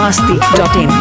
biharmasti.in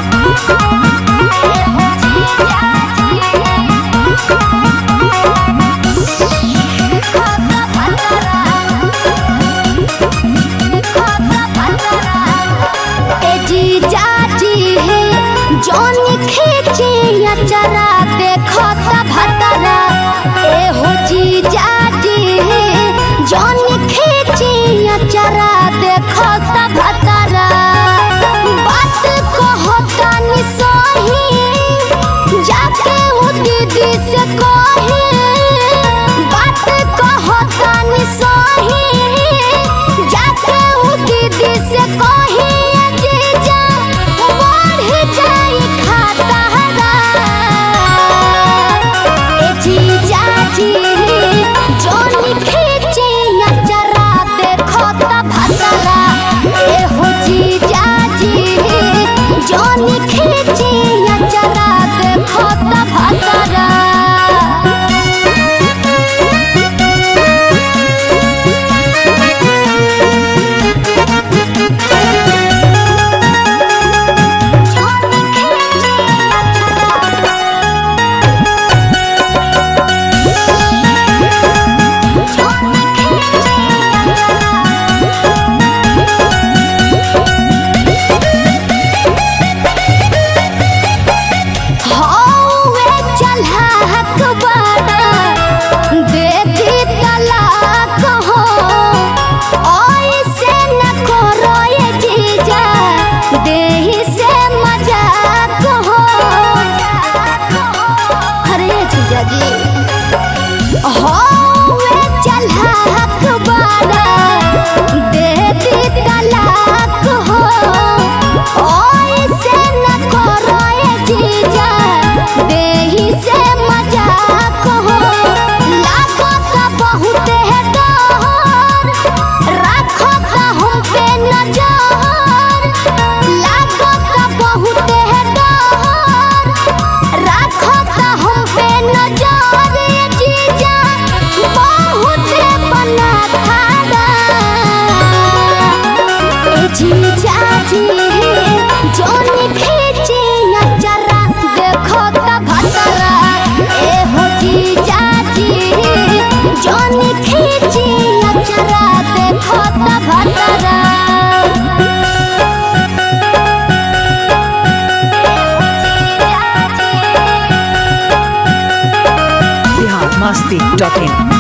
जोनी खींचे अचरा देखो भतरा ए हो जीजा जी जोनी खींचे अचरा देखो भतरा बात कहो तनी सही जाके वो दीदी से कही बात कहो तनी सही जाके वो दीदी से कही जोनी खींचे अचरा देखो भतरा ए हो जीजा जी जोनी खींचे अचरा देखो भतरा जोनी खींचे अचरा देखो भतरा ए हो जीजा जी जोनी खींचे अचरा देखो भतरा biharmasti.in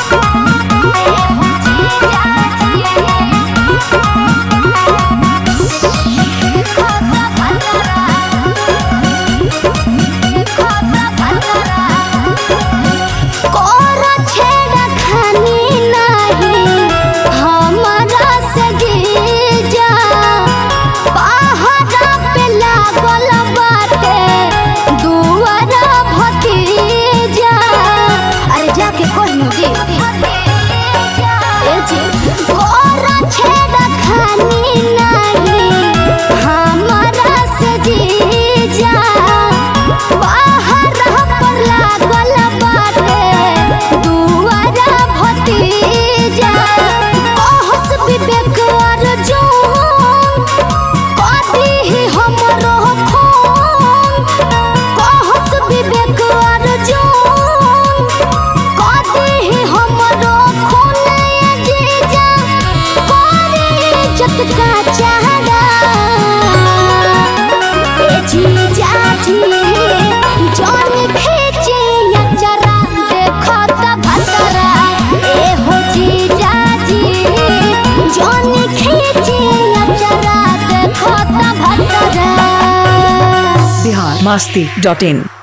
जोनी खींचे अचरा देखो भतरा ए हो जीजा जी जोनी खींचे अचरा देखो भतरा biharmasti.in